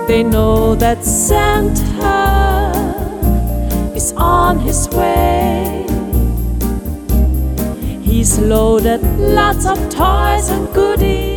They know that Santa is on his way. He's loaded lots of toys and goodies